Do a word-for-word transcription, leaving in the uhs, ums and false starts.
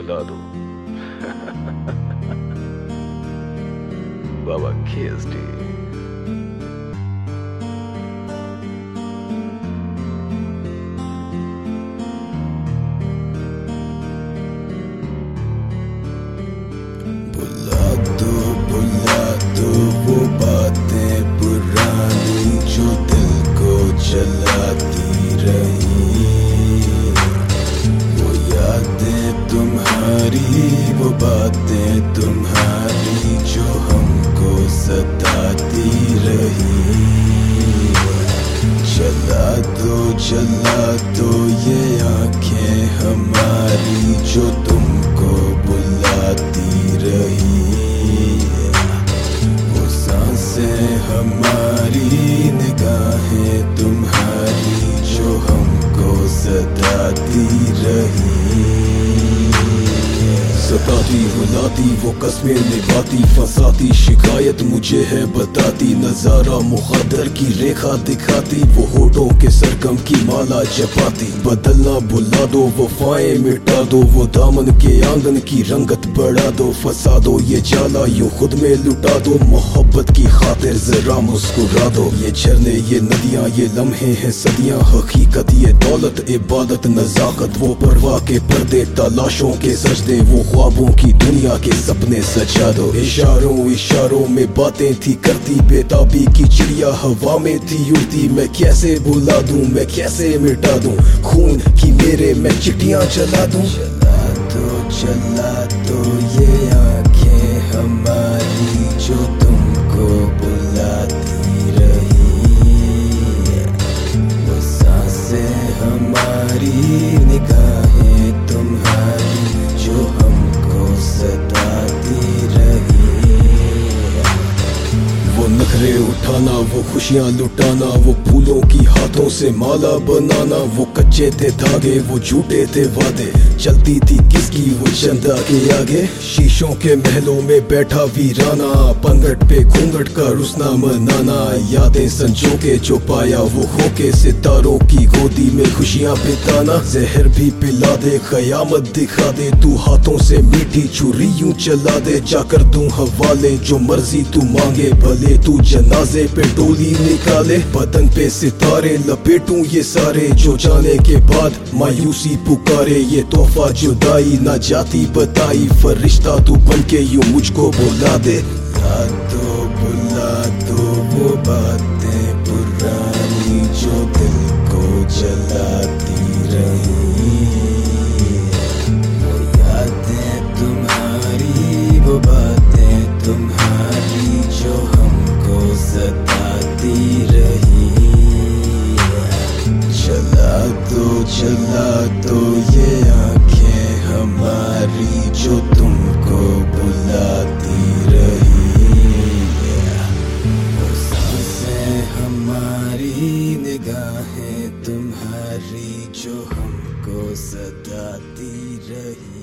बुला दो। बाबा केएसडी। बुला दो बुला दो वो बातें पुरानी जो दिल को जलाती रही, वो यादें तुम्हारी, वो बातें तुम्हारी जो हमको सताती रही। जला दो जला दो ये आंखें हमारी जो तुमको बुलाती रही, वो सांसें हमारी, निगाहें तुम्हारी जो हमको सताती रही। सताती रुलाती वो कस्में निभाती, फंसाती शिकायत मुझे है बताती, नजारा मुखद्दर की रेखा दिखाती, वो होठों के सरगम की माला जपाती। बदलना भुला दो वो फाएं मिटा दो, वो दामन के आंगन की रंगत बढ़ा दो, फंसा दो ये जाला यूं खुद में लुटा दो, मोहब्बत की खातिर जरा मुस्कुरा दो। ये झरने ये नदियां ये लम्हे हैं सदियां, हकीकत ये दौलत इबादत नजाकत, वो परवाह के पर्दे तलाशों के सजदे, वो ख्वाबों की दुनिया के सपने सजा दो। इशारों इशारों में बातें थी करती, बेताबी की चिड़िया हवा में थी उड़ती, मैं कैसे भुला दूं मैं कैसे मिटा दूं, खून की मेरे मैं चिट्ठियां चला दूं। चला दो चला दो ये आंखें हमारी जो तुमको बुलाती रही, वो सांसें हमारी, निगाहें तुम्हारी जो हमको सताती रही। वो नखरे उठाना वो खुशियां लुटाना, वो फूलों की हाथों से माला बनाना, वो कच्चे थे धागे वो झूठे थे वादे, चलती थी किसकी वो चंदा के आगे। शीशों के महलों में बैठा वीराना, पंगट पे घूंघट का रुसना मनाना, यादें संजो के जो पाया वो होके सितारों की गोदी में खुशियां बिताना। जहर भी पिला दे कयामत दिखा दे, तू हाथों से मीठी छुरी यूं चला दे, जाकर तू हवाले जो मर्जी तू मांगे, भले तू जनाजे पे डोली निकाले। बदन पे सितारे लपेटूं ये सारे जो जाने के बाद मायूसी पुकारे, ये तोहफा जुदाई ना जाती बताई, फरिश्ता तू बनके यूं मुझको बुला दे। बुला दो बुला दो वो बातें पुरानी जो दिल को जलाती रही, वो यादें तुम्हारी, वो बातें तुम्हारी जो हमको सताती रही। चला दो चला दो ये आंखें हमारी जो तुमको बुलाती रही, वो सांसें हमारी, निगाहें तुम्हारी जो हमको सताती रही।